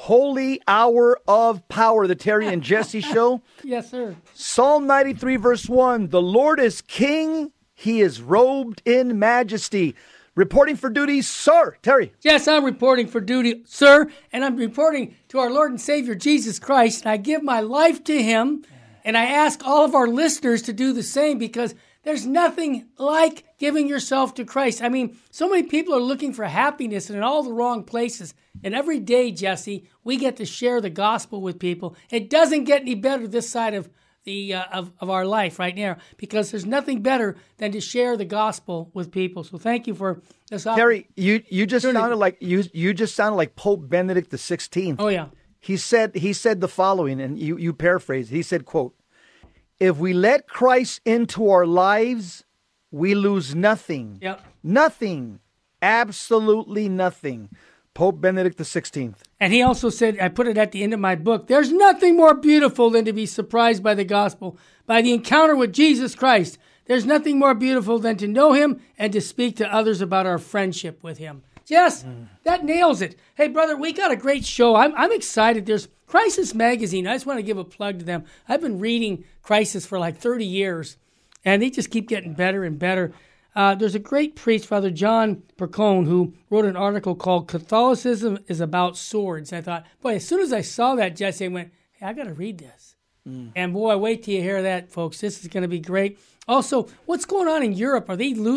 Holy Hour of Power, the Terry and Jesse Show. Yes, sir. Psalm 93, verse 1. The Lord is King. He is robed in majesty. Reporting for duty, sir. Terry. Yes, I'm reporting for duty, sir. And I'm reporting to our Lord and Savior, Jesus Christ. And I give my life to him. And I ask all of our listeners to do the same, because there's nothing like giving yourself to Christ. I mean, so many people are looking for happiness in all the wrong places. And every day, Jesse, we get to share the gospel with people. It doesn't get any better this side of the of our life right now, because there's nothing better than to share the gospel with people. So thank you for this opportunity. Terry, you just sounded like you just sounded like Pope Benedict XVI. Oh yeah. He said the following, and you paraphrase. He said, quote, "If we let Christ into our lives, we lose nothing. Yep. Nothing. Absolutely nothing." Pope Benedict XVI. And he also said, I put it at the end of my book, there's nothing more beautiful than to be surprised by the gospel, by the encounter with Jesus Christ. There's nothing more beautiful than to know him and to speak to others about our friendship with him. Yes, that nails it. Hey, brother, we got a great show. I'm excited. There's Crisis Magazine. I just want to give a plug to them. I've been reading Crisis for like 30 years, and they just keep getting better and better. There's a great priest, Father John Percone, who wrote an article called Catholicism is About Swords. I thought, boy, as soon as I saw that, Jesse, I went, hey, I got to read this. And boy, wait till you hear that, folks. This is going to be great. Also, what's going on in Europe?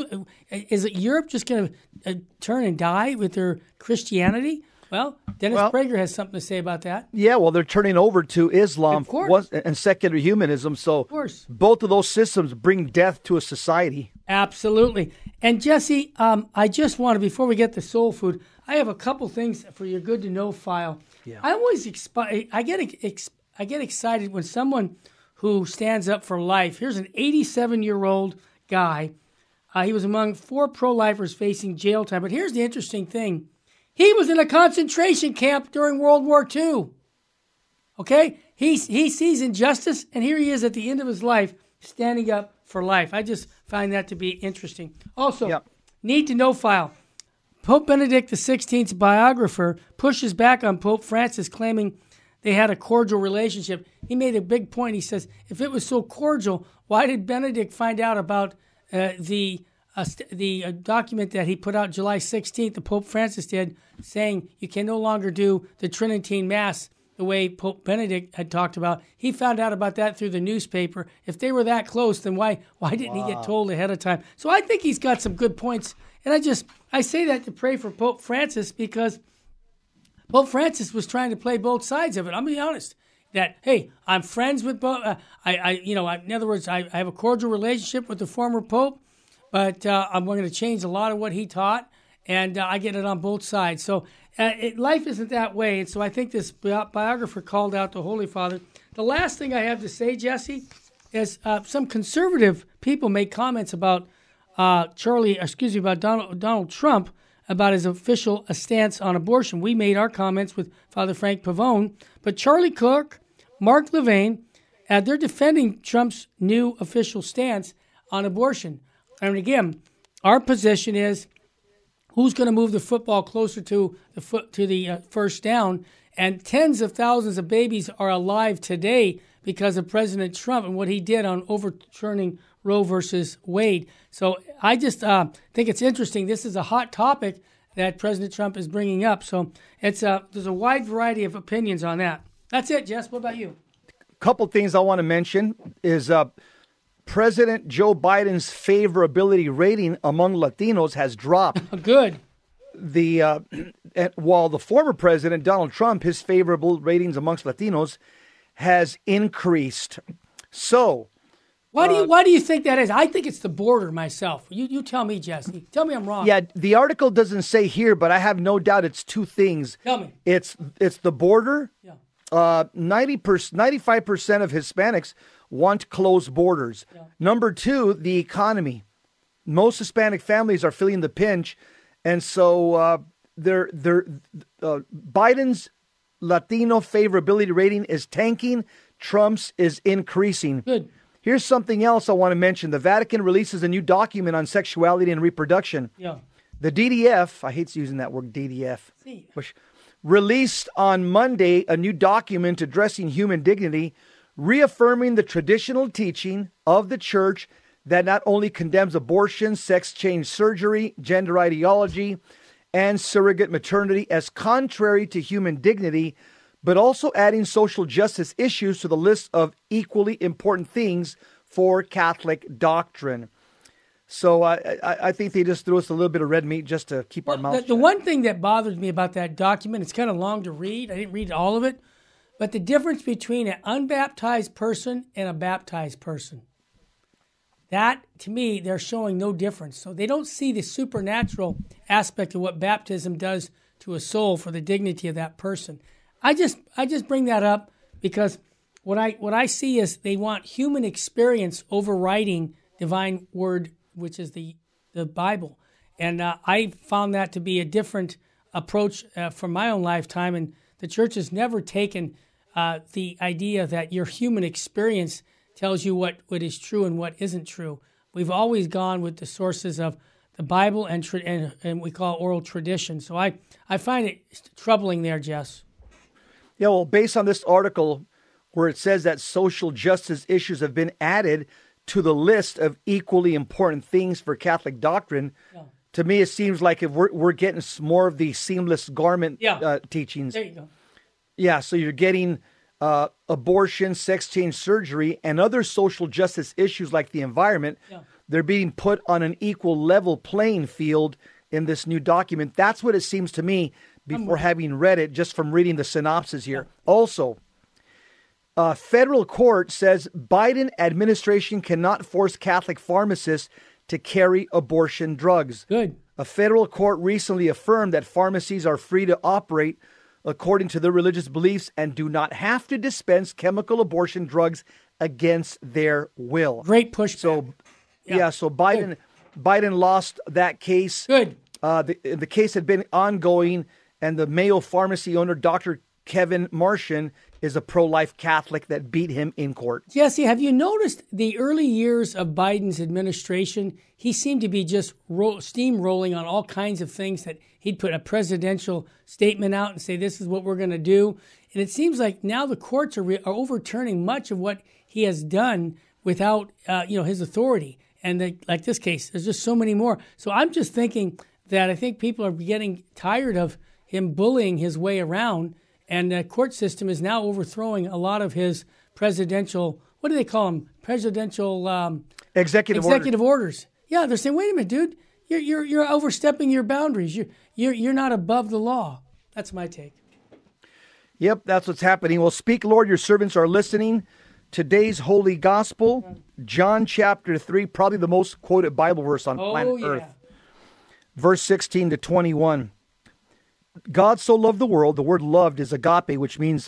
Is it Europe just going to turn and die with their Christianity? Well, Dennis Prager has something to say about that. Yeah, well, they're turning over to Islam Of course. and secular humanism. So Of course. both of those systems bring death to a society. Absolutely. And Jesse, I just want to, before we get to soul food, I have a couple things for your good to know file. Yeah. I always I get excited when someone who stands up for life. Here's an 87-year-old guy. He was among 4 pro-lifers facing jail time. But here's the interesting thing. He was in a concentration camp during World War II. Okay? He sees injustice, and here he is at the end of his life standing up for life. I just find that to be interesting. Also, need to know file. Pope Benedict XVI's biographer pushes back on Pope Francis, claiming they had a cordial relationship. He made a big point. He says, if it was so cordial, why did Benedict find out about the document that he put out July 16th, the Pope Francis did, saying you can no longer do the Tridentine Mass the way Pope Benedict had talked about? He found out about that through the newspaper. If they were that close, then why didn't he get told ahead of time? So I think he's got some good points. And I say that to pray for Pope Francis, because Pope Francis was trying to play both sides of it. I'm going to be honest. That, hey, I'm friends with both. In other words, I have a cordial relationship with the former Pope, but I'm going to change a lot of what he taught, and I get it on both sides. So life isn't that way, and so I think this biographer called out the Holy Father. The last thing I have to say, Jesse, is some conservative people make comments about about Donald Trump, about his official stance on abortion. We made our comments with Father Frank Pavone, but Charlie Kirk, Mark Levine, they're defending Trump's new official stance on abortion. And again, our position is who's going to move the football closer to the first down. And tens of thousands of babies are alive today because of President Trump and what he did on overturning Roe versus Wade. So I just think it's interesting. This is a hot topic that President Trump is bringing up. So there's a wide variety of opinions on that. That's it, Jess. What about you? A couple things I want to mention is President Joe Biden's favorability rating among Latinos has dropped. Good. While the former president, Donald Trump, his favorable ratings amongst Latinos has increased. So, why do you think that is? I think it's the border myself. You tell me, Jesse. Tell me I'm wrong. Yeah, the article doesn't say here, but I have no doubt it's two things. Tell me. It's the border. Yeah. 95% of Hispanics want closed borders. Yeah. Number two, the economy. Most Hispanic families are feeling the pinch, and so Biden's Latino favorability rating is tanking. Trump's is increasing. Good. Here's something else I want to mention. The Vatican releases a new document on sexuality and reproduction. Yeah. The DDF, I hate using that word DDF, released on Monday a new document addressing human dignity, reaffirming the traditional teaching of the church that not only condemns abortion, sex change surgery, gender ideology, and surrogate maternity as contrary to human dignity, but also adding social justice issues to the list of equally important things for Catholic doctrine. So I think they just threw us a little bit of red meat just to keep our mouths shut. The one thing that bothers me about that document, it's kind of long to read. I didn't read all of it. But the difference between an unbaptized person and a baptized person, that, to me, they're showing no difference. So they don't see the supernatural aspect of what baptism does to a soul for the dignity of that person. I just bring that up because what I see is they want human experience overriding divine word, which is the Bible. And I found that to be a different approach from my own lifetime. And the church has never taken the idea that your human experience tells you what is true and what isn't true. We've always gone with the sources of the Bible and we call oral tradition. So I find it troubling there, Jess. Yeah, well, based on this article where it says that social justice issues have been added to the list of equally important things for Catholic doctrine, to me it seems like if we're getting more of the seamless garment teachings. There you go. Yeah, so you're getting abortion, sex change surgery, and other social justice issues like the environment. Yeah. They're being put on an equal level playing field in this new document. That's what it seems to me before having read it, just from reading the synopsis here. Yeah. Also, federal court says Biden administration cannot force Catholic pharmacists to carry abortion drugs. Good. A federal court recently affirmed that pharmacies are free to operate according to their religious beliefs and do not have to dispense chemical abortion drugs against their will. Great pushback. So, so Biden lost that case. Good. The case had been ongoing, and the Mayo pharmacy owner, Dr. Kevin Martian, is a pro-life Catholic that beat him in court. Jesse, have you noticed the early years of Biden's administration? He seemed to be just steamrolling on all kinds of things that he'd put a presidential statement out and say, this is what we're going to do. And it seems like now the courts are overturning much of what he has done without his authority. And like this case, there's just so many more. So I'm just thinking that I think people are getting tired of him bullying his way around. And the court system is now overthrowing a lot of his presidential, what do they call them? Presidential executive orders. Yeah, they're saying, wait a minute, dude, you're overstepping your boundaries. You're not above the law. That's my take. Yep, that's what's happening. Well, speak, Lord, your servants are listening. Today's holy gospel, John chapter 3, probably the most quoted Bible verse on planet Earth. Verse 16 to 21. God so loved the world. The word loved is agape, which means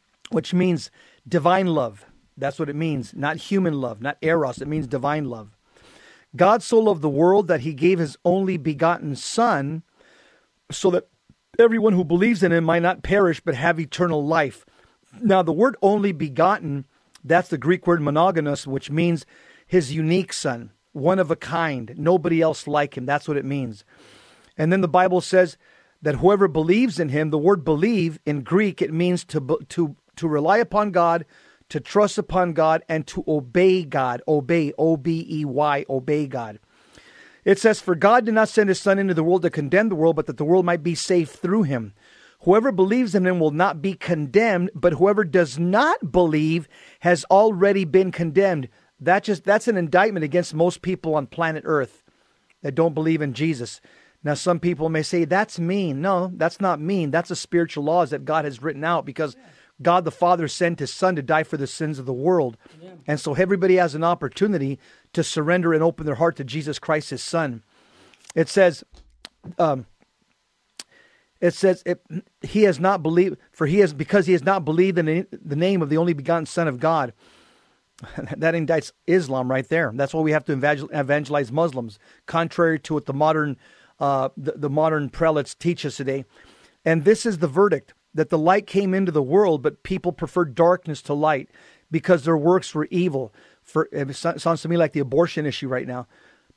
divine love. That's what it means. Not human love, not eros. It means divine love. God so loved the world that he gave his only begotten Son so that everyone who believes in him might not perish but have eternal life. Now, the word only begotten, that's the Greek word monogenos, which means his unique Son, one of a kind, nobody else like him. That's what it means. And then the Bible says that whoever believes in him, the word believe in Greek, it means to rely upon God, to trust upon God, and to obey God. Obey, O-B-E-Y, obey God. It says, for God did not send his Son into the world to condemn the world, but that the world might be saved through him. Whoever believes in him will not be condemned, but whoever does not believe has already been condemned. That's an indictment against most people on planet Earth that don't believe in Jesus. Now, some people may say, that's mean. No, that's not mean. That's the spiritual laws that God has written out because God the Father sent his Son to die for the sins of the world. Yeah. And so everybody has an opportunity to surrender and open their heart to Jesus Christ, his Son. It says, he has not believed, because he has not believed in the name of the only begotten Son of God. That indicts Islam right there. That's why we have to evangelize Muslims, contrary to what the modern prelates teach us today. And this is the verdict, that the light came into the world, but people preferred darkness to light because their works were evil. It sounds to me like the abortion issue right now.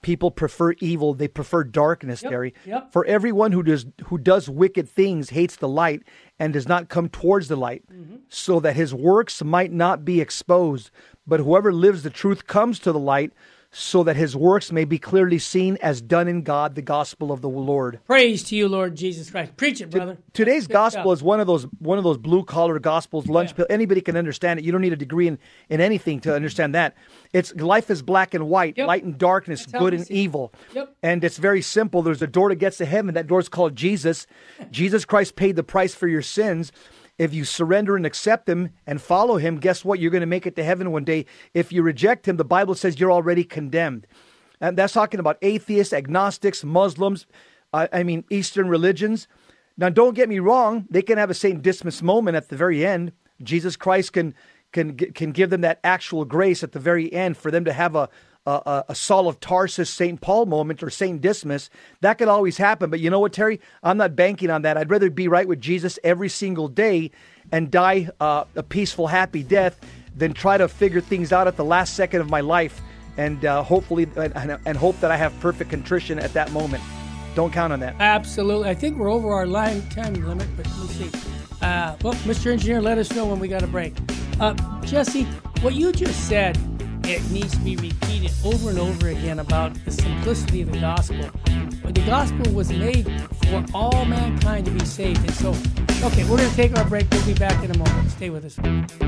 people prefer evil. They prefer darkness, Terry. Yep. For everyone who does wicked things hates the light and does not come towards the light, so that his works might not be exposed. But whoever lives the truth comes to the light, so that his works may be clearly seen as done in God, the gospel of the Lord. Praise to you, Lord Jesus Christ. Preach it, brother. Today's Good gospel stuff. is one of those blue collar gospels, lunch pill. Anybody can understand it. You don't need a degree in anything to understand that. It's life is black and white, Yep. light and darkness, That's how good we and see it. evil. Yep. And it's very simple. There's a door that gets to heaven. That door is called Jesus. Jesus Christ paid the price for your sins. If you surrender and accept him and follow him, guess what? You're going to make it to heaven one day. If you reject him, the Bible says you're already condemned. And that's talking about atheists, agnostics, Muslims, Eastern religions. Now, don't get me wrong. They can have a St. Dismas moment at the very end. Jesus Christ can give them that actual grace at the very end for them to have a Saul of Tarsus, St. Paul moment or St. Dismas. That could always happen. But you know what, Terry? I'm not banking on that. I'd rather be right with Jesus every single day and die a peaceful, happy death than try to figure things out at the last second of my life and hopefully and hope that I have perfect contrition at that moment. Don't count on that. Absolutely. I think we're over our time limit, but let me see. Well, Mr. Engineer, let us know when we got a break. Jesse, what you just said, it needs to be repeated over and over again about the simplicity of the gospel. But the gospel was made for all mankind to be saved. And so, okay, we're going to take our break. We'll be back in a moment. Stay with us.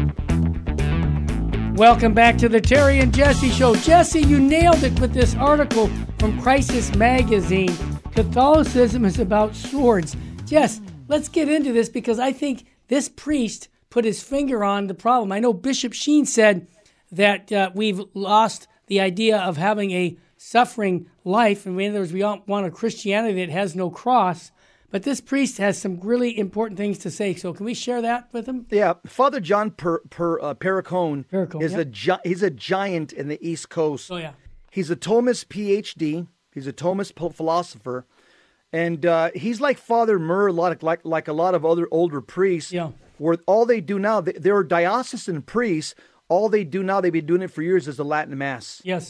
Welcome back to the Terry and Jesse Show. Jesse, you nailed it with this article from Crisis Magazine. Catholicism is about swords. Jess, let's get into this because I think this priest put his finger on the problem. I know Bishop Sheen said that we've lost the idea of having a suffering life. In other words, we don't want a Christianity that has no cross. But this priest has some really important things to say. So can we share that with him? Yeah, Father John Perricone is yep. he's a giant in the East Coast. Oh, yeah. He's a Thomist PhD. He's a Thomist philosopher. And he's like Father Murr, like a lot of other older priests, where all they do now, they're diocesan priests. All they do now, they've been doing it for years, is the Latin Mass. Yes.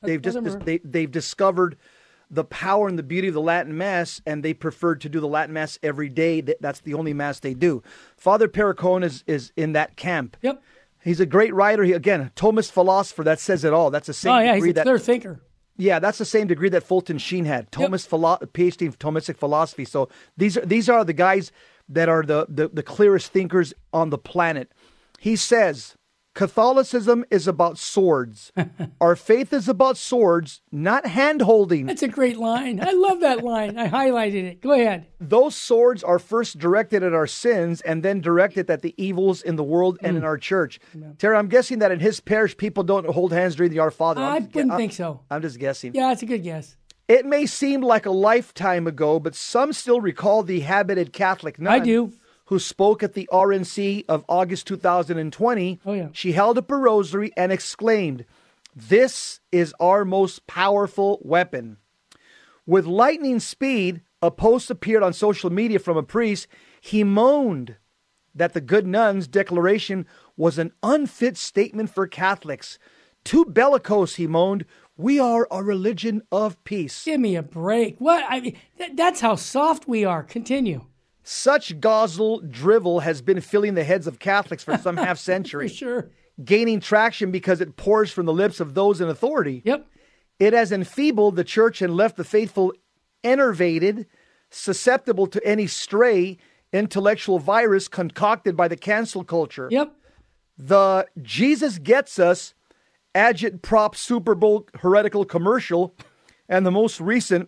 They've discovered the power and the beauty of the Latin Mass, and they prefer to do the Latin Mass every day. That's the only Mass they do. Father Perricone is in that camp. Yep. He's a great writer. Again, a Thomist philosopher. That says it all. That's the same degree he's a clear thinker. Yeah, that's the same degree that Fulton Sheen had. PhD in Thomistic philosophy. So these are the guys that are the clearest thinkers on the planet. He says, Catholicism is about swords. Our faith is about swords, not hand-holding. That's a great line. I love that line. I highlighted it. Go ahead. Those swords are first directed at our sins and then directed at the evils in the world and in our church. Yeah. Terry, I'm guessing that in his parish, people don't hold hands during the Our Father. I wouldn't think so. I'm just guessing. Yeah, that's a good guess. It may seem like a lifetime ago, but some still recall the habited Catholic nun. I do. Who spoke at the RNC of August 2020. Oh, yeah. She held up a rosary and exclaimed, "This is our most powerful weapon." With lightning speed, a post appeared on social media from a priest. He moaned that the good nun's declaration was an unfit statement for Catholics. Too bellicose, he moaned. We are a religion of peace. Give me a break. What? I mean, that's how soft we are. Continue. Such gauzel drivel has been filling the heads of Catholics for some half century. For sure. Gaining traction because it pours from the lips of those in authority. Yep. It has enfeebled the church and left the faithful enervated, susceptible to any stray intellectual virus concocted by the cancel culture. Yep. The Jesus Gets Us agit-prop Super Bowl heretical commercial and the most recent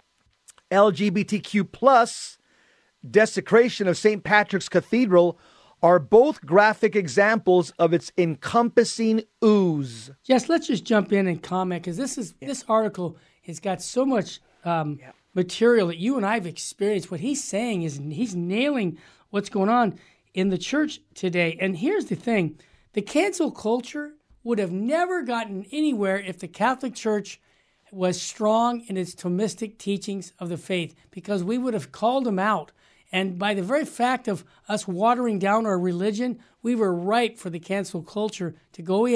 LGBTQ plus desecration of St. Patrick's Cathedral are both graphic examples of its encompassing ooze. Yes, let's just jump in and comment because this article has got so much material that you and I have experienced. What he's saying is he's nailing what's going on in the church today. And here's the thing. The cancel culture would have never gotten anywhere if the Catholic Church was strong in its Thomistic teachings of the faith, because we would have called them out. And by the very fact of us watering down our religion, we were ripe for the cancel culture to go in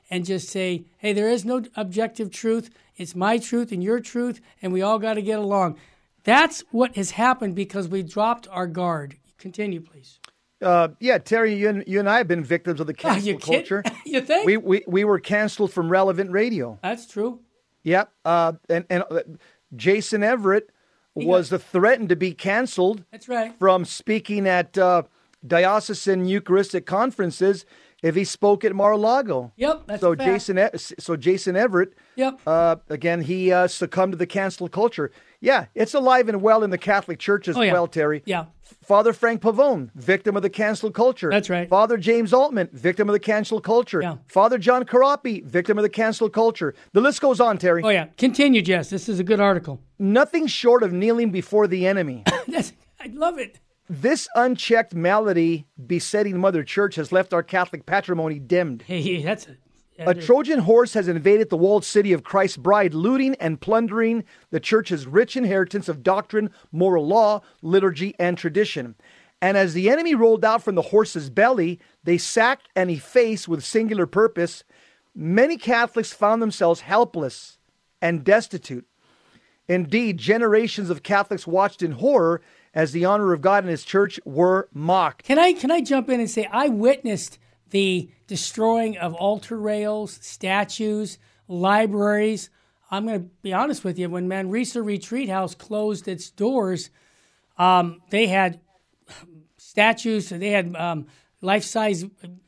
and just say, hey, there is no objective truth. It's my truth and your truth, and we all got to get along. That's what has happened because we dropped our guard. Continue, please. Yeah, Terry, you and I have been victims of the cancel culture. You think? We were canceled from relevant radio. That's true. Yep. And Jason Everett was threatened to be canceled. That's right. From speaking at diocesan Eucharistic conferences if he spoke at Mar-a-Lago. Yep. That's a fact. Jason Everett. Yep. Again, he succumbed to the cancel culture. Yeah, it's alive and well in the Catholic Church as well, Terry. Yeah. Father Frank Pavone, victim of the cancel culture. That's right. Father James Altman, victim of the cancel culture. Yeah. Father John Karapi, victim of the cancel culture. The list goes on, Terry. Oh, yeah. Continue, Jess. This is a good article. Nothing short of kneeling before the enemy. I love it. This unchecked malady besetting Mother Church has left our Catholic patrimony dimmed. Hey, A Trojan horse has invaded the walled city of Christ's bride, looting and plundering the Church's rich inheritance of doctrine, moral law, liturgy, and tradition. And as the enemy rolled out from the horse's belly, they sacked and effaced with singular purpose. Many Catholics found themselves helpless and destitute. Indeed, generations of Catholics watched in horror as the honor of God and His Church were mocked. Can I jump in and say I witnessed the destroying of altar rails, statues, libraries. I'm going to be honest with you. When Manresa Retreat House closed its doors, they had statues. They had life-size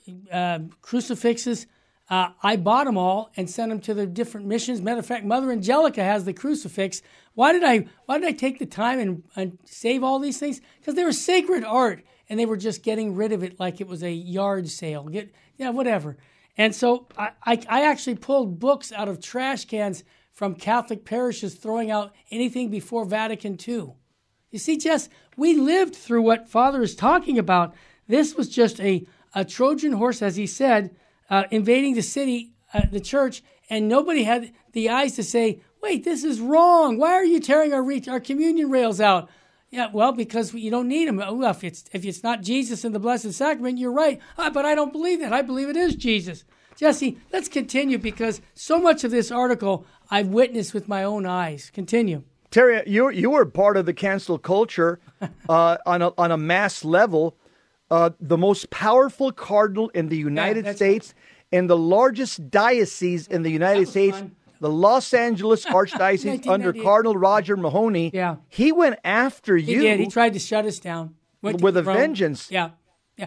crucifixes. I bought them all and sent them to the different missions. Matter of fact, Mother Angelica has the crucifix. Why did I take the time and save all these things? Because they were sacred art. And they were just getting rid of it like it was a yard sale. Whatever. And so I actually pulled books out of trash cans from Catholic parishes throwing out anything before Vatican II. You see, Jess, we lived through what Father is talking about. This was just a Trojan horse, as he said, invading the city, the church, and nobody had the eyes to say, wait, this is wrong. Why are you tearing our communion rails out? Yeah, well, because you don't need them. Well, if it's not Jesus in the Blessed Sacrament, you're right. But I don't believe that. I believe it is Jesus. Jesse, let's continue because so much of this article I've witnessed with my own eyes. Continue. Terry, you were part of the cancel culture on a mass level. The most powerful cardinal in the United States and the largest diocese in the United States. Fun. The Los Angeles Archdiocese under Cardinal Roger Mahony. Yeah. He went after you. He did. He tried to shut us down. With a vengeance. Yeah. Yeah.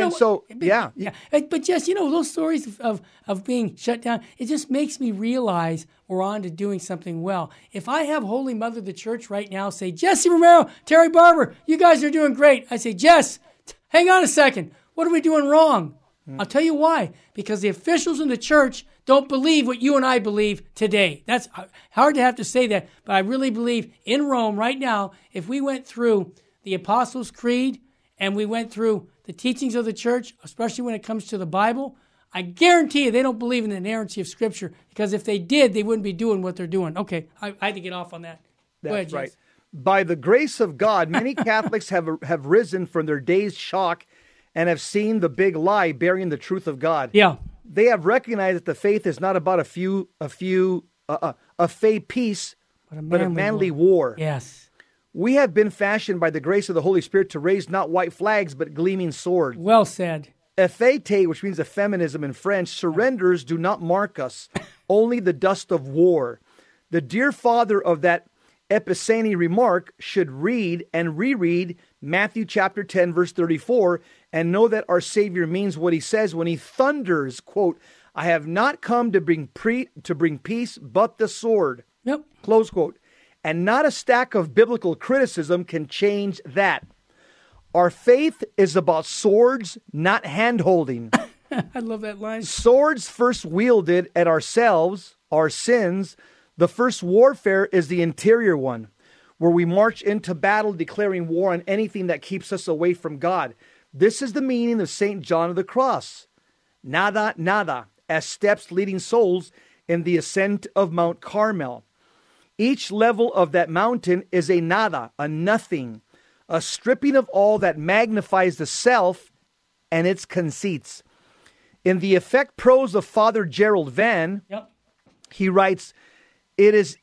But But Jess, those stories of being shut down, it just makes me realize we're on to doing something well. If I have Holy Mother of the Church right now say, Jesse Romero, Terry Barber, you guys are doing great. I say, Jess, hang on a second. What are we doing wrong? I'll tell you why. Because the officials in the church don't believe what you and I believe today. That's hard to have to say that, but I really believe in Rome right now, if we went through the Apostles' Creed and we went through the teachings of the church, especially when it comes to the Bible, I guarantee you they don't believe in the inerrancy of Scripture, because if they did, they wouldn't be doing what they're doing. Okay, I had to get off on that. That's ahead, right. Jess. By the grace of God, many Catholics have risen from their dazed shock and have seen the big lie bearing the truth of God. Yeah. They have recognized that the faith is not about a fey peace, but a manly war. Yes. We have been fashioned by the grace of the Holy Spirit to raise not white flags, but gleaming swords. Well said. Effete, which means effeminism in French, surrenders do not mark us, only the dust of war. The dear father of that Epicene remark should read and reread Matthew chapter 10, verse 34, and know that our Savior means what he says when he thunders, quote, I have not come to bring peace, but the sword. Yep. Close quote. And not a stack of biblical criticism can change that. Our faith is about swords, not hand-holding. I love that line. Swords first wielded at ourselves, our sins. The first warfare is the interior one, where we march into battle declaring war on anything that keeps us away from God. This is the meaning of St. John of the Cross. Nada, nada, as steps leading souls in the ascent of Mount Carmel. Each level of that mountain is a nada, a nothing, a stripping of all that magnifies the self and its conceits. In the effect prose of Father Gerald Van, Yep. he writes, it is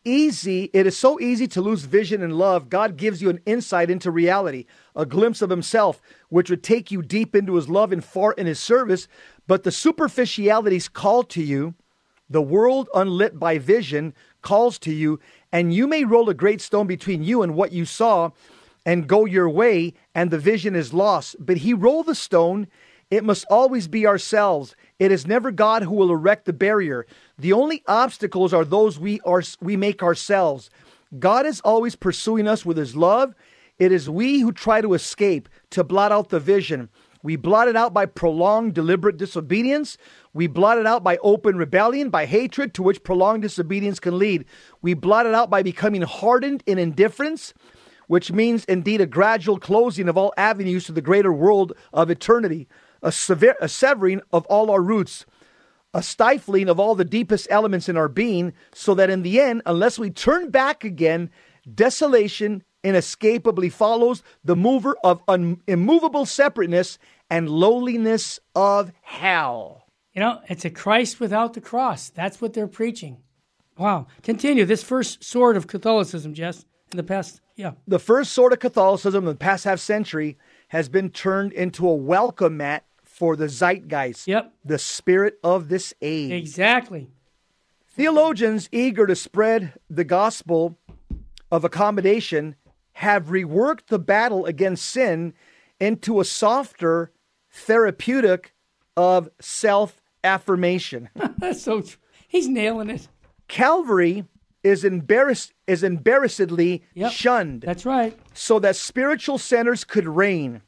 so easy to lose vision in love. God gives you an insight into reality, a glimpse of himself, which would take you deep into his love and far in his service. But the superficialities call to you, the world unlit by vision calls to you, and you may roll a great stone between you and what you saw and go your way, and the vision is lost. But he rolled the stone. It must always be ourselves. It is never God who will erect the barrier. The only obstacles are those we make ourselves. God is always pursuing us with his love. It is we who try to escape, to blot out the vision. We blot it out by prolonged, deliberate disobedience. We blot it out by open rebellion, by hatred, to which prolonged disobedience can lead. We blot it out by becoming hardened in indifference, which means indeed a gradual closing of all avenues to the greater world of eternity, a severing of all our roots, a stifling of all the deepest elements in our being, so that in the end, unless we turn back again, desolation inescapably follows, the mover of immovable separateness and lowliness of hell. It's a Christ without the cross. That's what they're preaching. Wow. Continue. This first sword of Catholicism, Jess, in the past, yeah. The first sword of Catholicism in the past half century has been turned into a welcome mat for the zeitgeist, Yep. the spirit of this age. Exactly. Theologians eager to spread the gospel of accommodation have reworked the battle against sin into a softer therapeutic of self-affirmation. That's so true. He's nailing it. Calvary is embarrassedly Yep. shunned, That's right. so that spiritual centers could reign.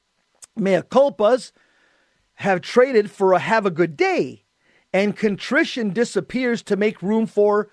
Mea culpas have traded for a have a good day, and contrition disappears to make room for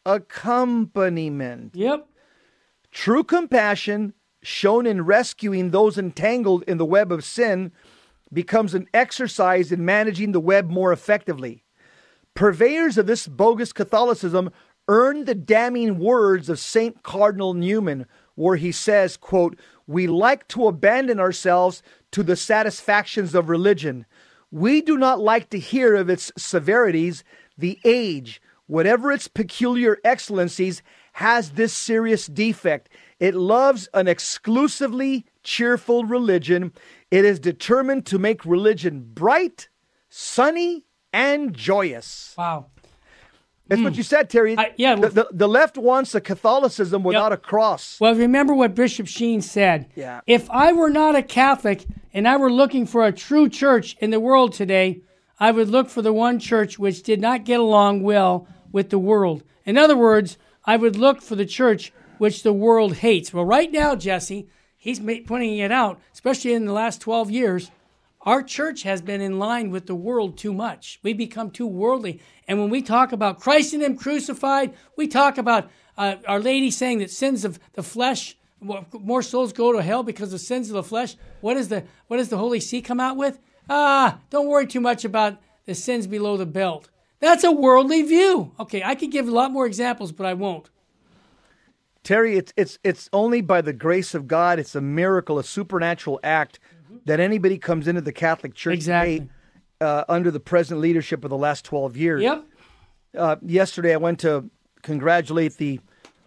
accompaniment. Yep. True compassion, shown in rescuing those entangled in the web of sin, becomes an exercise in managing the web more effectively. Purveyors of this bogus Catholicism earn the damning words of St. Cardinal Newman, where he says, quote, "We like to abandon ourselves to the satisfactions of religion. We do not like to hear of its severities. The age, whatever its peculiar excellencies, has this serious defect. It loves an exclusively cheerful religion. It is determined to make religion bright, sunny, and joyous." Wow. That's what you said, Terry. Yeah. The left wants a Catholicism without a cross. Well, remember what Bishop Sheen said. Yeah. If I were not a Catholic and I were looking for a true church in the world today, I would look for the one church which did not get along well with the world. In other words, I would look for the church which the world hates. Well, right now, Jesse, he's pointing it out, especially in the last 12 years, our church has been in line with the world too much. We become too worldly. And when we talk about Christ and him crucified, we talk about Our Lady saying that sins of the flesh, more souls go to hell because of sins of the flesh. What does the Holy See come out with? Don't worry too much about the sins below the belt. That's a worldly view. Okay, I could give a lot more examples, but I won't. Terry, it's only by the grace of God, it's a miracle, a supernatural act, that anybody comes into the Catholic Church Exactly. today, under the present leadership of the last 12 years. Yep. Yesterday, I went to congratulate the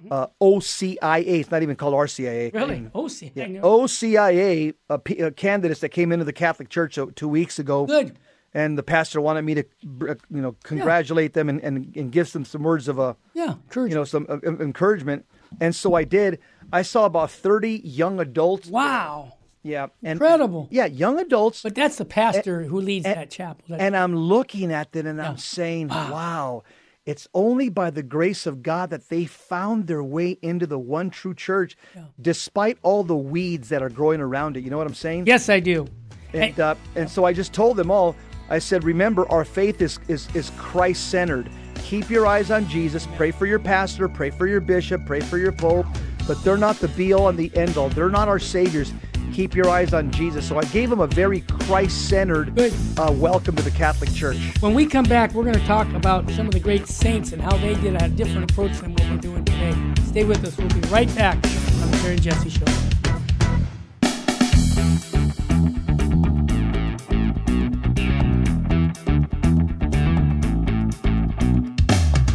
OCIA. It's not even called RCIA. Really? OC. I know. OCIA candidates that came into the Catholic Church 2 weeks ago. Good. And the pastor wanted me to, congratulate them and give them some words of Encouragement. some encouragement. And so I did. I saw about 30 young adults. Wow. Yeah. Incredible. Yeah, young adults. But that's the pastor who leads that chapel. And I'm looking at it and I'm saying, wow, it's only by the grace of God that they found their way into the one true church, despite all the weeds that are growing around it. You know what I'm saying? Yes, I do. And so I just told them all, I said, remember, our faith is Christ-centered. Keep your eyes on Jesus. Pray for your pastor. Pray for your bishop. Pray for your pope. But they're not the be-all and the end-all. They're not our saviors. Keep your eyes on Jesus. So I gave them a very Christ-centered welcome to the Catholic Church. When we come back, we're going to talk about some of the great saints and how they did a different approach than what we're doing today. Stay with us. We'll be right back on the Terry and Jesse Show.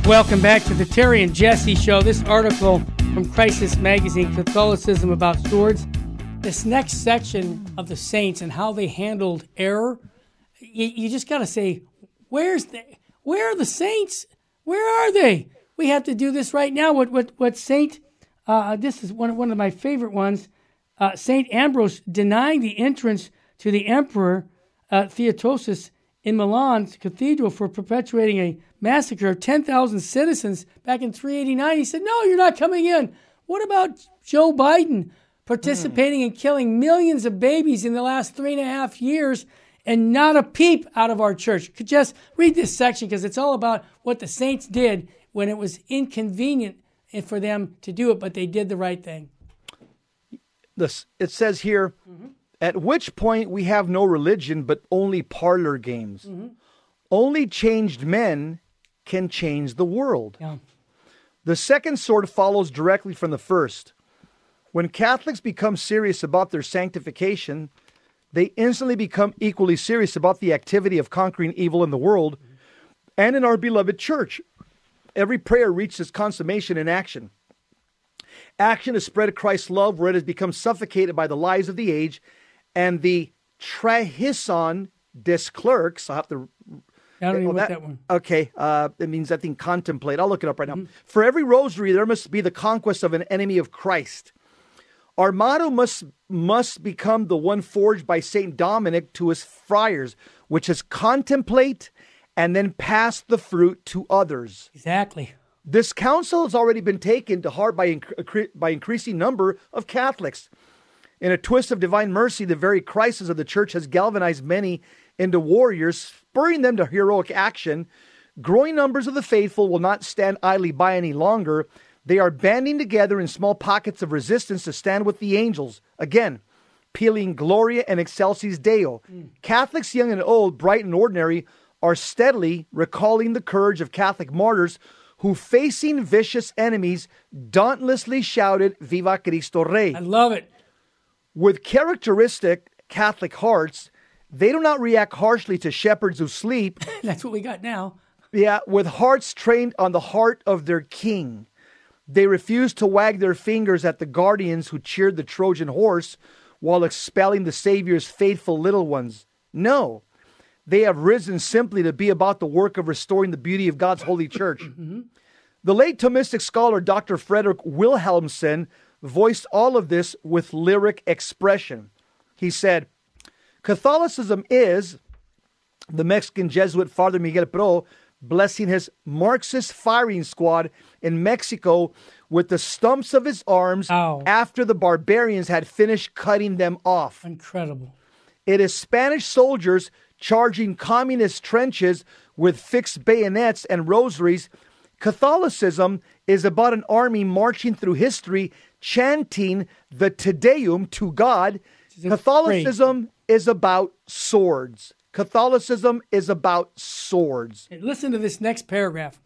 Welcome back to the Terry and Jesse Show. This article from Crisis Magazine, Catholicism About Swords. This next section of the saints and how they handled error, you just got to say, where are the saints? Where are they? We have to do this right now. What Saint, this is one of my favorite ones, Saint Ambrose denying the entrance to the Emperor Theodosius in Milan's cathedral for perpetuating a massacre of 10,000 citizens back in 389. He said, no, you're not coming in. What about Joe Biden participating in killing millions of babies in the last 3.5 years and not a peep out of our church? Could just read this section because it's all about what the saints did when it was inconvenient for them to do it, but they did the right thing. It says here, at which point we have no religion, but only parlor games. Only changed men can change the world. Yeah. The second sword follows directly from the first. When Catholics become serious about their sanctification, they instantly become equally serious about the activity of conquering evil in the world and in our beloved church. Every prayer reaches consummation in action. Action has spread Christ's love where it has become suffocated by the lies of the age and the trahisson des clercs. I'll have to... I don't even know that one. Okay, it means, I think, contemplate. I'll look it up right now. For every rosary, there must be the conquest of an enemy of Christ. Our motto must become the one forged by St. Dominic to his friars, which is contemplate and then pass the fruit to others. Exactly. This counsel has already been taken to heart by increasing number of Catholics. In a twist of divine mercy, the very crisis of the church has galvanized many into warriors, spurring them to heroic action. Growing numbers of the faithful will not stand idly by any longer. They are banding together in small pockets of resistance to stand with the angels. Again, pealing Gloria and Excelsis Deo. Catholics, young and old, bright and ordinary, are steadily recalling the courage of Catholic martyrs who, facing vicious enemies, dauntlessly shouted, Viva Cristo Rey. I love it. With characteristic Catholic hearts, they do not react harshly to shepherds who sleep. That's what we got now. Yeah, with hearts trained on the heart of their king. They refuse to wag their fingers at the guardians who cheered the Trojan horse while expelling the Savior's faithful little ones. No, they have risen simply to be about the work of restoring the beauty of God's holy church. The late Thomistic scholar Dr. Frederick Wilhelmsen voiced all of this with lyric expression. He said, Catholicism is, the Mexican Jesuit Father Miguel Pro, blessing his Marxist firing squad in Mexico with the stumps of his arms after the barbarians had finished cutting them off. Incredible. It is Spanish soldiers charging communist trenches with fixed bayonets and rosaries. Catholicism is about an army marching through history, chanting the Te Deum to God. Catholicism is about swords. Catholicism is about swords. And listen to this next paragraph.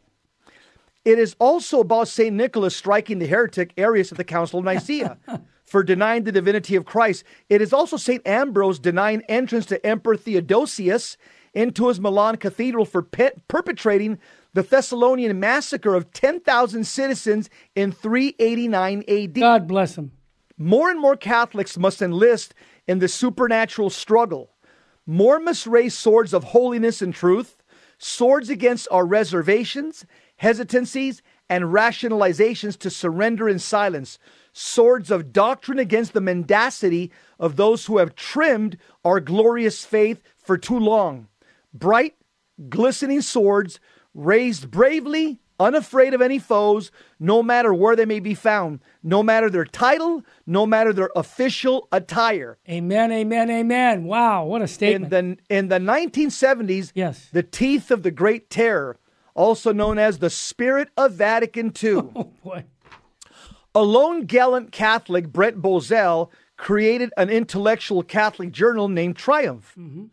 It is also about St. Nicholas striking the heretic Arius at the Council of Nicaea for denying the divinity of Christ. It is also St. Ambrose denying entrance to Emperor Theodosius into his Milan cathedral for perpetrating the Thessalonian massacre of 10,000 citizens in 389 AD. God bless him. More and more Catholics must enlist in the supernatural struggle. More must raise swords of holiness and truth, swords against our reservations, hesitancies, and rationalizations to surrender in silence, swords of doctrine against the mendacity of those who have trimmed our glorious faith for too long. Bright, glistening swords, raised bravely, unafraid of any foes, no matter where they may be found, no matter their title, no matter their official attire. Amen, amen, amen. Wow, what a statement. In the 1970s, yes, the teeth of the Great Terror, also known as the Spirit of Vatican II. Oh, boy. A lone gallant Catholic, Brent Bozell, created an intellectual Catholic journal named Triumph.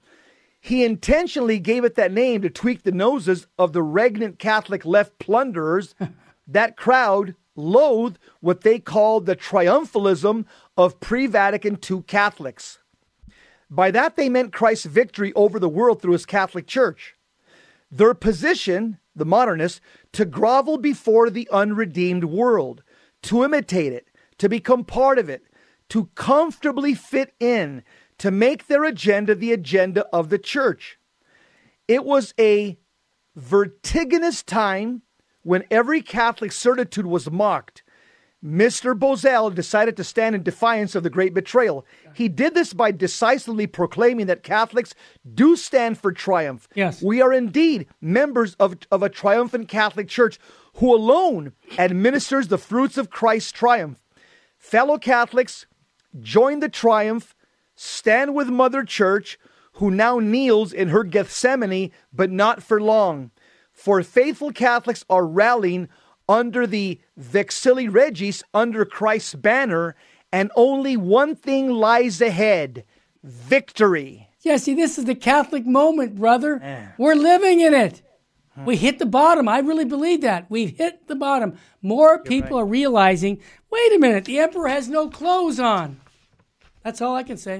He intentionally gave it that name to tweak the noses of the regnant Catholic left plunderers. That crowd loathed what they called the triumphalism of pre-Vatican II Catholics. By that they meant Christ's victory over the world through his Catholic Church. Their position, the modernists, to grovel before the unredeemed world, to imitate it, to become part of it, to comfortably fit in, to make their agenda the agenda of the church. It was a vertiginous time when every Catholic certitude was mocked. Mr. Bozell decided to stand in defiance of the great betrayal. He did this by decisively proclaiming that Catholics do stand for triumph. Yes. We are indeed members of a triumphant Catholic Church who alone administers the fruits of Christ's triumph. Fellow Catholics, join the triumph, stand with Mother Church, who now kneels in her Gethsemane, but not for long. For faithful Catholics are rallying under the Vexilli Regis, under Christ's banner, and only one thing lies ahead: victory. Jesse, this is the Catholic moment, brother. We're living in it. We hit the bottom. I really believe that. We've hit the bottom. More people are realizing, wait a minute, the emperor has no clothes on. That's all I can say.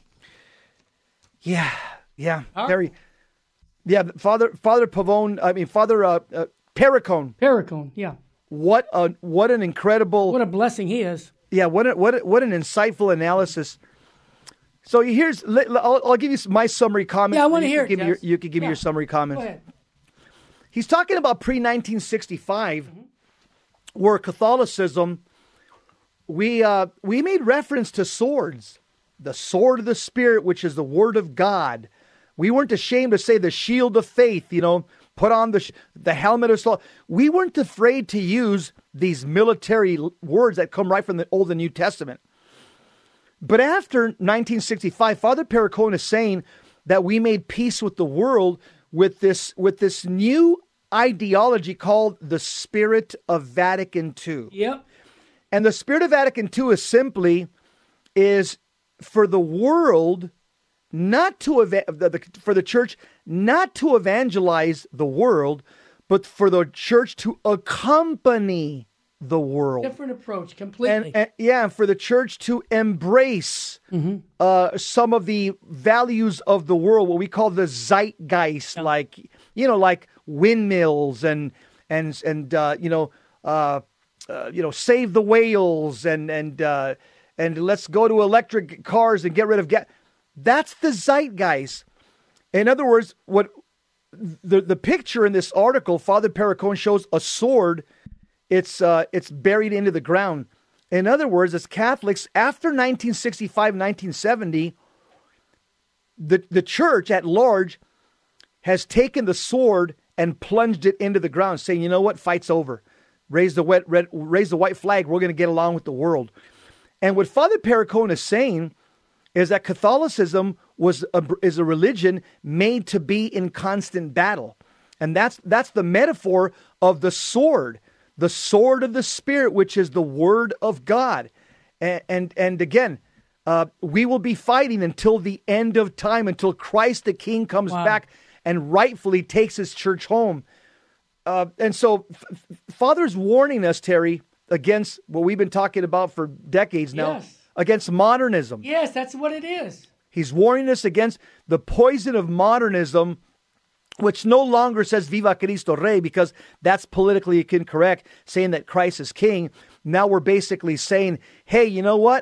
Yeah, very. Yeah, Father Pavone, Father Pericone. Pericone, yeah. What an incredible. What a blessing he is. Yeah, what an insightful analysis. So I'll give you my summary comments. Yeah, I want to hear it. You can give me your summary comments. Go ahead. He's talking about pre-1965, where Catholicism, we made reference to swords, the sword of the Spirit, which is the Word of God. We weren't ashamed to say the shield of faith, put on the helmet of soul. We weren't afraid to use these military words that come right from the Old and New Testament. But after 1965, Father Pericone is saying that we made peace with the world with this new ideology called the Spirit of Vatican II. Yep. And the Spirit of Vatican II is for the world not to for the church not to evangelize the world, but for the church to accompany the world. Different approach, completely. And for the church to embrace some of the values of the world, what we call the zeitgeist, like windmills and save the whales and let's go to electric cars and get rid of gas. That's the zeitgeist. In other words, what the picture in this article, Father Pericone shows a sword. It's buried into the ground. In other words, as Catholics, after 1965, 1970, the church at large has taken the sword and plunged it into the ground, saying, you know what, fight's over. Raise the white flag. We're going to get along with the world. And what Father Pericone is saying is that Catholicism is a religion made to be in constant battle. And that's the metaphor of the sword of the Spirit, which is the Word of God. And again, we will be fighting until the end of time, until Christ the King comes back and rightfully takes his church home. And so Father's warning us, Terry, against what we've been talking about for decades now, against modernism. Yes, that's what it is. He's warning us against the poison of modernism, which no longer says Viva Cristo Rey, because that's politically incorrect, saying that Christ is king. Now we're basically saying, hey, you know what?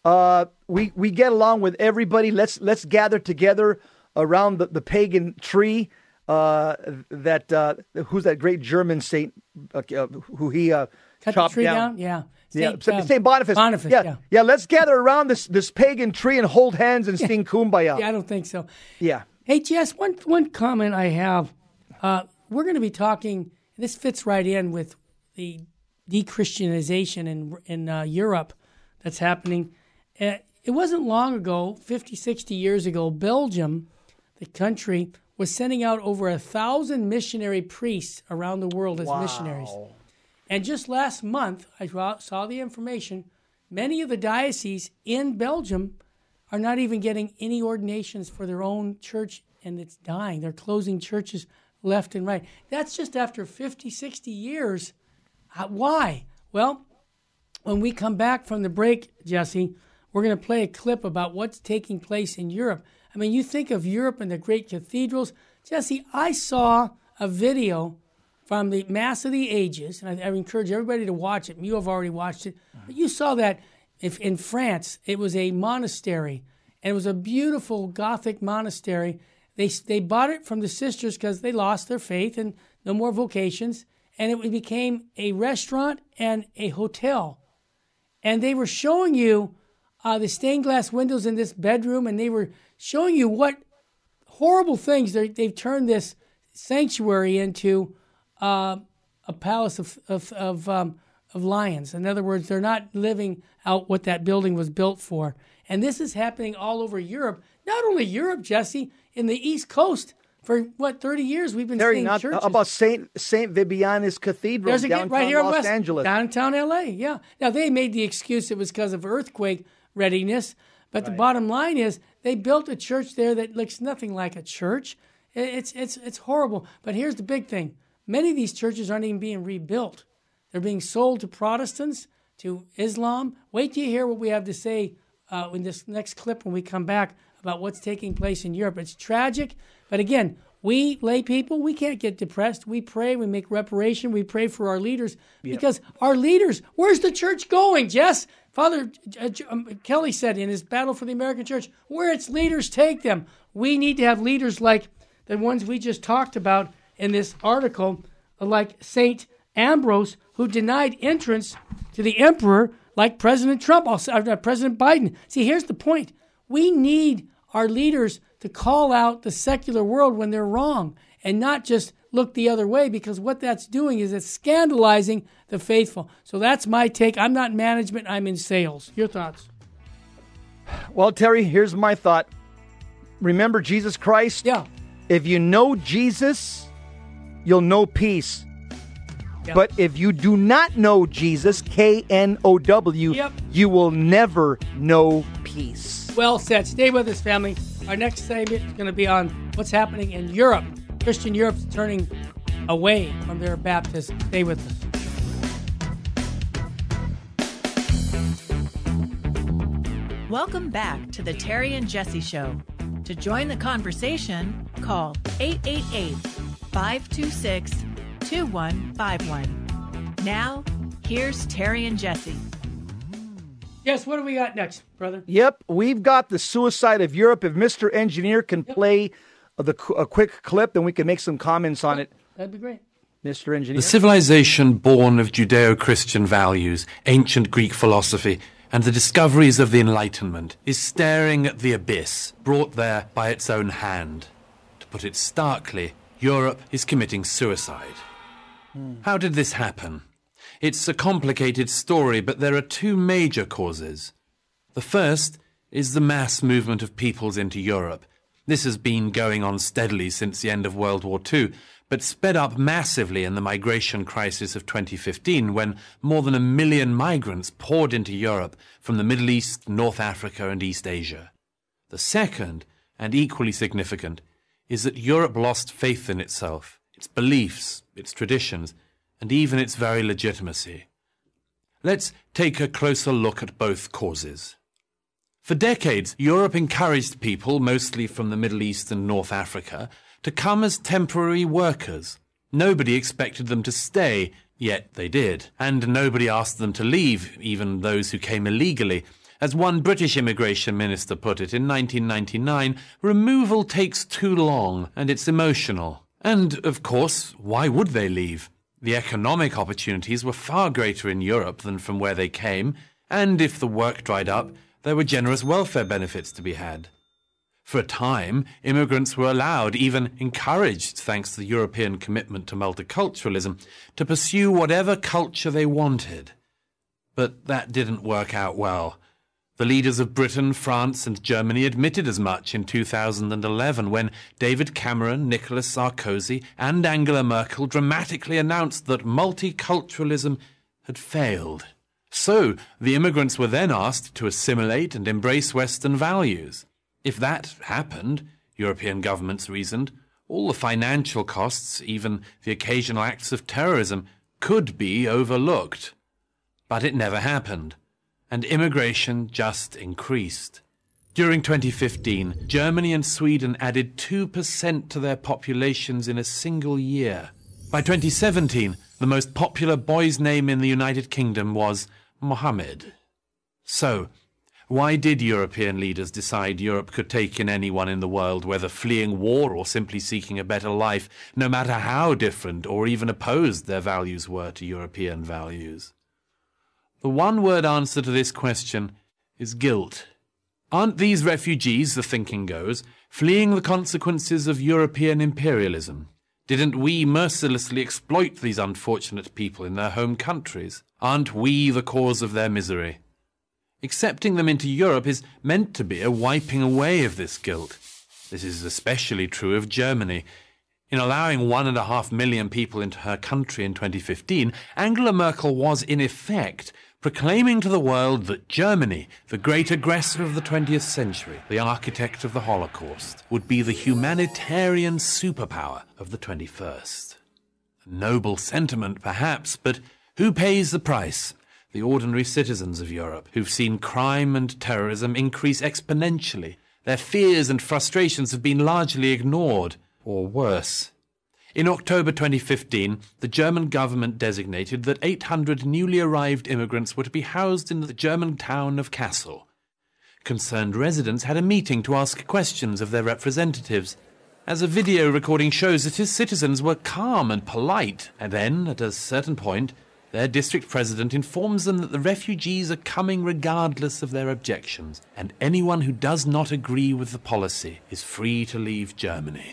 We get along with everybody. Let's gather together around the pagan tree. Who's that great German saint who he cut chopped the tree down? Yeah. Saint Boniface. Yeah. Let's gather around this pagan tree and hold hands and sing Kumbaya. Yeah, I don't think so. Yeah. Hey, Jess, one comment I have. We're going to be talking, this fits right in with the de-Christianization in Europe that's happening. It wasn't long ago, 50, 60 years ago, Belgium, the country, was sending out over 1,000 missionary priests around the world as missionaries. And just last month, I saw the information, many of the dioceses in Belgium are not even getting any ordinations for their own church, and it's dying. They're closing churches left and right. That's just after 50, 60 years. Why? Well, when we come back from the break, Jesse, we're going to play a clip about what's taking place in Europe. I mean, you think of Europe and the great cathedrals. Jesse, I saw a video from the Mass of the Ages, and I encourage everybody to watch it. You have already watched it. But you saw that if in France, it was a monastery, and it was a beautiful Gothic monastery. They bought it from the sisters because they lost their faith and no more vocations, and it became a restaurant and a hotel. And they were showing you the stained glass windows in this bedroom, and they were showing you what horrible things they've turned this sanctuary into a palace of lions. In other words, they're not living out what that building was built for. And this is happening all over Europe. Not only Europe, Jesse, in the East Coast. For 30 years we've been seeing churches. About Saint Vibiana's Cathedral downtown right here in Los Angeles. Downtown LA, yeah. Now they made the excuse it was because of earthquake readiness, but the bottom line is they built a church there that looks nothing like a church. It's horrible. But here's the big thing. Many of these churches aren't even being rebuilt. They're being sold to Protestants, to Islam. Wait till you hear what we have to say in this next clip when we come back about what's taking place in Europe. It's tragic. But again, we lay people, we can't get depressed. We pray, we make reparation, we pray for our leaders because our leaders, where's the church going, Jess? Father Kelly said in his Battle for the American Church, where its leaders take them. We need to have leaders like the ones we just talked about in this article, like St. Ambrose, who denied entrance to the emperor like President Trump, President Biden. See, here's the point. We need our leaders to call out the secular world when they're wrong and not just look the other way, because what that's doing is it's scandalizing the faithful. So that's my take. I'm not in management. I'm in sales. Your thoughts? Well, Terry, here's my thought. Remember Jesus Christ? Yeah. If you know Jesus, you'll know peace. Yep. But if you do not know Jesus, K-N-O-W, you will never know peace. Well said. Stay with us, family. Our next segment is going to be on what's happening in Europe. Christian Europe's turning away from their baptism. Stay with us. Welcome back to the Terry and Jesse Show. To join the conversation, call 888-526-2151. Now, here's Terry and Jesse. Yes, what do we got next, brother? Yep, we've got the suicide of Europe. If Mr. Engineer can play a quick clip, then we can make some comments on it. That'd be great. Mr. Engineer. The civilization born of Judeo-Christian values, ancient Greek philosophy, and the discoveries of the Enlightenment is staring at the abyss brought there by its own hand. To put it starkly, Europe is committing suicide. How did this happen? It's a complicated story, but there are two major causes. The first is the mass movement of peoples into Europe. This has been going on steadily since the end of World War II, but sped up massively in the migration crisis of 2015, when more than 1 million migrants poured into Europe from the Middle East, North Africa, and East Asia. The second, and equally significant, is that Europe lost faith in itself, its beliefs, its traditions, and even its very legitimacy. Let's take a closer look at both causes. For decades, Europe encouraged people, mostly from the Middle East and North Africa, to come as temporary workers. Nobody expected them to stay, yet they did. And nobody asked them to leave, even those who came illegally. As one British immigration minister put it in 1999, removal takes too long and it's emotional. And, of course, why would they leave? The economic opportunities were far greater in Europe than from where they came, and if the work dried up, there were generous welfare benefits to be had. For a time, immigrants were allowed, even encouraged, thanks to the European commitment to multiculturalism, to pursue whatever culture they wanted. But that didn't work out well. The leaders of Britain, France, and Germany admitted as much in 2011 when David Cameron, Nicolas Sarkozy, and Angela Merkel dramatically announced that multiculturalism had failed. So, the immigrants were then asked to assimilate and embrace Western values. If that happened, European governments reasoned, all the financial costs, even the occasional acts of terrorism, could be overlooked. But it never happened, and immigration just increased. During 2015, Germany and Sweden added 2% to their populations in a single year. By 2017, the most popular boy's name in the United Kingdom was Mohammed. So, why did European leaders decide Europe could take in anyone in the world, whether fleeing war or simply seeking a better life, no matter how different or even opposed their values were to European values? The one-word answer to this question is guilt. Aren't these refugees, the thinking goes, fleeing the consequences of European imperialism? Didn't we mercilessly exploit these unfortunate people in their home countries? Aren't we the cause of their misery? Accepting them into Europe is meant to be a wiping away of this guilt. This is especially true of Germany. In allowing 1.5 million people into her country in 2015, Angela Merkel was, in effect, proclaiming to the world that Germany, the great aggressor of the 20th century, the architect of the Holocaust, would be the humanitarian superpower of the 21st. A noble sentiment, perhaps, but who pays the price? The ordinary citizens of Europe, who've seen crime and terrorism increase exponentially. Their fears and frustrations have been largely ignored, or worse. In October 2015, the German government designated that 800 newly arrived immigrants were to be housed in the German town of Kassel. Concerned residents had a meeting to ask questions of their representatives, as a video recording shows that his citizens were calm and polite, and then, at a certain point, their district president informs them that the refugees are coming regardless of their objections, and anyone who does not agree with the policy is free to leave Germany.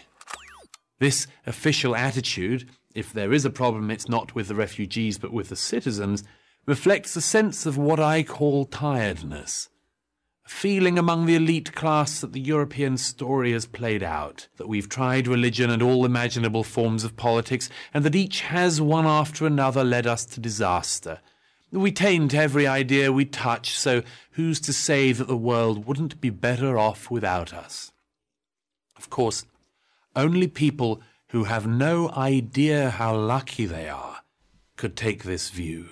This official attitude, if there is a problem it's not with the refugees but with the citizens, reflects a sense of what I call tiredness. A feeling among the elite class that the European story has played out, that we've tried religion and all imaginable forms of politics, and that each has one after another led us to disaster. We taint every idea we touch, so who's to say that the world wouldn't be better off without us? Of course, only people who have no idea how lucky they are could take this view.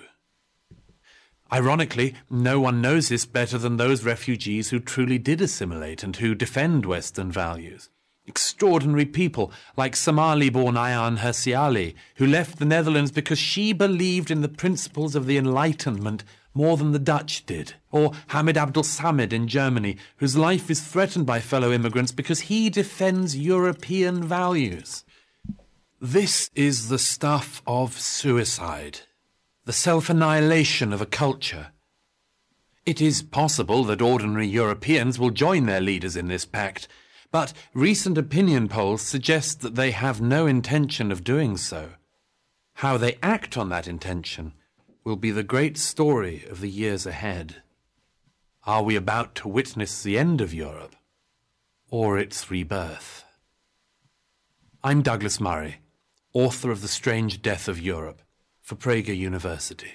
Ironically, no one knows this better than those refugees who truly did assimilate and who defend Western values. Extraordinary people like Somali-born Ayaan Hirsi Ali, who left the Netherlands because she believed in the principles of the Enlightenment more than the Dutch did. Or Hamid Abdel Samid in Germany, whose life is threatened by fellow immigrants because he defends European values. This is the stuff of suicide. The self-annihilation of a culture. It is possible that ordinary Europeans will join their leaders in this pact, but recent opinion polls suggest that they have no intention of doing so. How they act on that intention will be the great story of the years ahead. Are we about to witness the end of Europe, or its rebirth? I'm Douglas Murray, author of The Strange Death of Europe, for Prager University.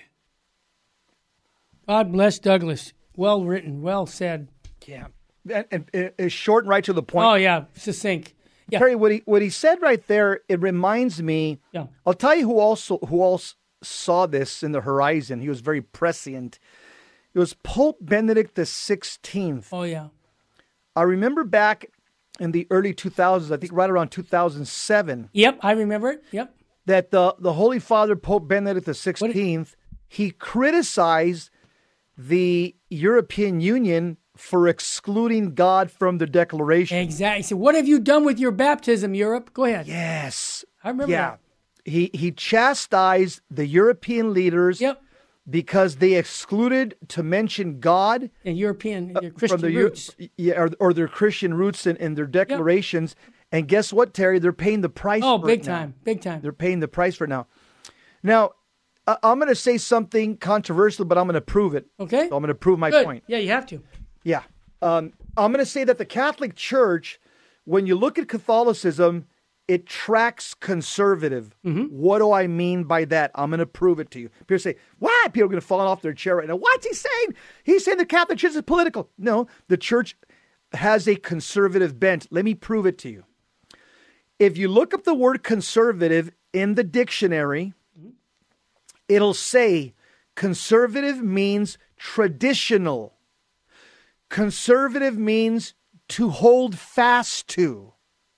God bless Douglas. Well written, well said. Yeah. And it's short and right to the point. Oh, yeah, succinct. Yeah. Terry, what he said right there, it reminds me, Yeah. I'll tell you who else saw this in the horizon. He was very prescient. It was Pope Benedict XVI. Oh, yeah. I remember back in the early 2000s, I think right around 2007. Yep, I remember it. Yep. That the Holy Father, Pope Benedict XVI, he criticized the European Union for excluding God from the Declaration. Exactly. So what have you done with your baptism, Europe? Go ahead. Yes. I remember that. He chastised the European leaders Yep. because they excluded to mention God And European, your Christian from roots. or their Christian roots in their declarations. And guess what, Terry? They're paying the price Oh, for big it now. time. Big time. They're paying the price for it now. Now, I'm going to say something controversial, but I'm going to prove it. Okay. So I'm going to prove my Good. point. Yeah, you have to. Yeah. I'm going to say that the Catholic Church, when you look at Catholicism, it tracks conservative. What do I mean by that? I'm going to prove it to you. People say, why? People are going to fall off their chair right now. What's he saying? He's saying the Catholic Church is political. No, the church has a conservative bent. Let me prove it to you. If you look up the word conservative in the dictionary, it'll say conservative means traditional. Conservative means to hold fast to.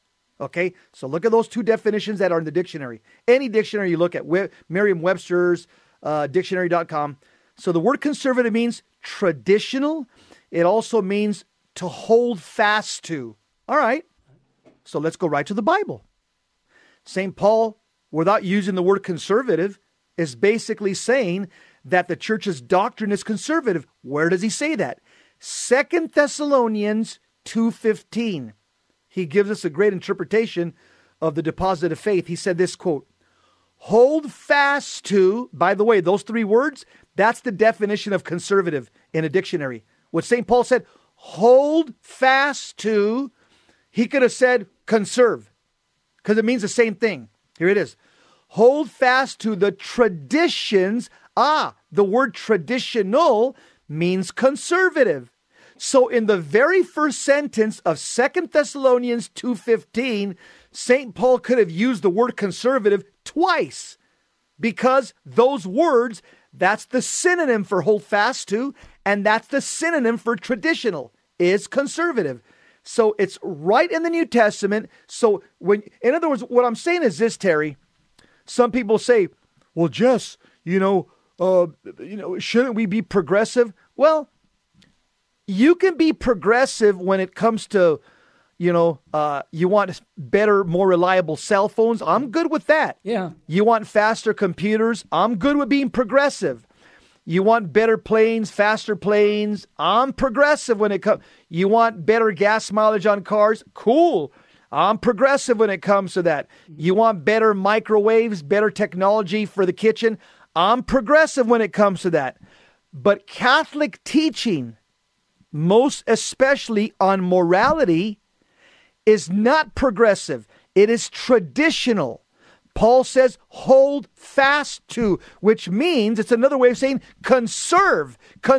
Okay, so look at those two definitions that are in the dictionary. Any dictionary you look at, Merriam-Webster's, dictionary.com. So the word conservative means traditional. It also means to hold fast to. All right, so let's go right to the Bible. St. Paul, without using the word conservative, is basically saying that the church's doctrine is conservative. Where does he say that? 2 Thessalonians 2:15. He gives us a great interpretation of the deposit of faith. He said this, quote, hold fast to, by the way, those three words, that's the definition of conservative in a dictionary. What St. Paul said, hold fast to, he could have said conserve, because it means the same thing. Here it is. Hold fast to the traditions. The word traditional means conservative. So in the very first sentence of 2 Thessalonians 2:15, St. Paul could have used the word conservative twice, because those words, that's the synonym for hold fast to, and that's the synonym for traditional, is conservative. So it's right in the New Testament. So in other words, what I'm saying is this, Terry. Some people say, well, Jess, shouldn't we be progressive? Well, you can be progressive when it comes to, you want better, more reliable cell phones. I'm good with that. Yeah. You want faster computers. I'm good with being progressive. You want better planes, faster planes. I'm progressive when it comes. You want better gas mileage on cars. Cool. I'm progressive when it comes to that. You want better microwaves, better technology for the kitchen. I'm progressive when it comes to that. But Catholic teaching, most especially on morality, is not progressive. It is traditional. Paul says, hold fast to, which means it's another way of saying conserve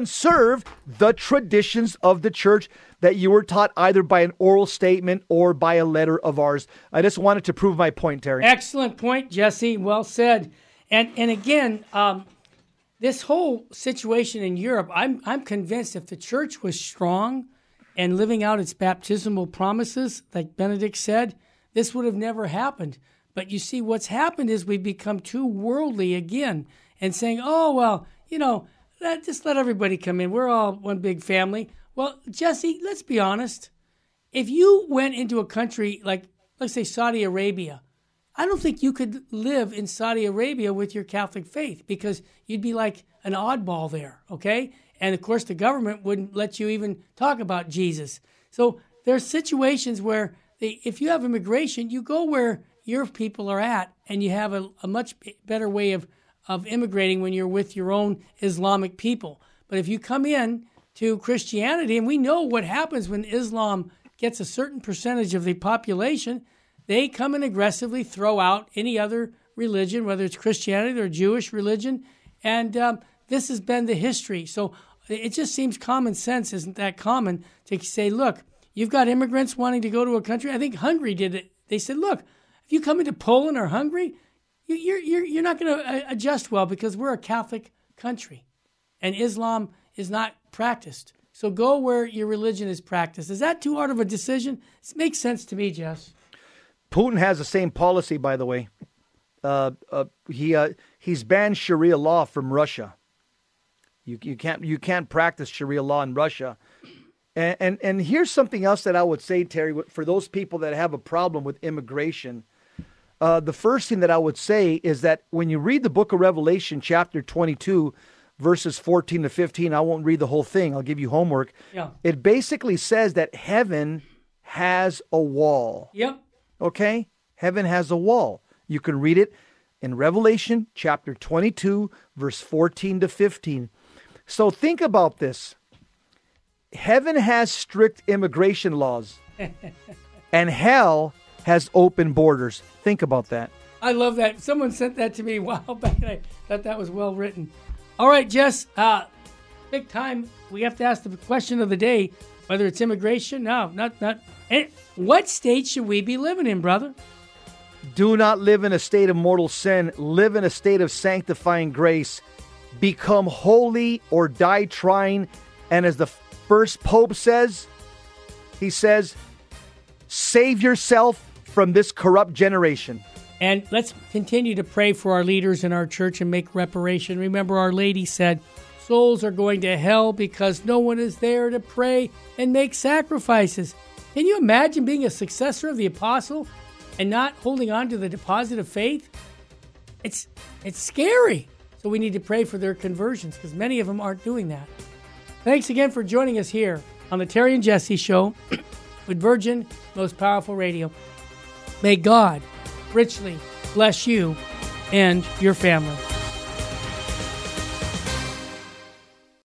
the traditions of the church that you were taught either by an oral statement or by a letter of ours. I just wanted to prove my point, Terry. Excellent point, Jesse. Well said. And again, this whole situation in Europe, I'm convinced if the church was strong and living out its baptismal promises, like Benedict said, this would have never happened. But you see, what's happened is we've become too worldly again and saying, just let everybody come in. We're all one big family. Well, Jesse, let's be honest. If you went into a country like, let's say, Saudi Arabia, I don't think you could live in Saudi Arabia with your Catholic faith, because you'd be like an oddball there, okay? And, of course, the government wouldn't let you even talk about Jesus. So there's situations where if you have immigration, you go where your people are at, and you have a much better way of immigrating when you're with your own Islamic people. But if you come in to Christianity, and we know what happens when Islam gets a certain percentage of the population, they come and aggressively throw out any other religion, whether it's Christianity or Jewish religion, and this has been the history. So it just seems common sense isn't that common to say, look, you've got immigrants wanting to go to a country. I think Hungary did it. They said, look, if you come into Poland or Hungary, you're not going to adjust well, because we're a Catholic country and Islam is not practiced. So go where your religion is practiced. Is that too hard of a decision? It makes sense to me, Jess. Putin has the same policy, by the way. He's banned Sharia law from Russia. You can't practice Sharia law in Russia. And here's something else that I would say, Terry, for those people that have a problem with immigration. The first thing that I would say is that when you read the book of Revelation, chapter 22, verses 14 to 15, I won't read the whole thing. I'll give you homework. Yeah. It basically says that heaven has a wall. Yep. Okay? Heaven has a wall. You can read it in Revelation chapter 22, verse 14 to 15. So think about this. Heaven has strict immigration laws, and hell has open borders. Think about that. I love that. Someone sent that to me a while back, and I thought that was well written. All right, Jess, big time. We have to ask the question of the day, whether it's immigration. No, not. What state should we be living in, brother? Do not live in a state of mortal sin. Live in a state of sanctifying grace. Become holy or die trying. And as the first Pope says, he says, save yourself from this corrupt generation. And let's continue to pray for our leaders in our church and make reparation. Remember, Our Lady said, souls are going to hell because no one is there to pray and make sacrifices. Can you imagine being a successor of the apostle and not holding on to the deposit of faith? It's scary. So we need to pray for their conversions because many of them aren't doing that. Thanks again for joining us here on the Terry and Jesse Show with Virgin Most Powerful Radio. May God richly bless you and your family.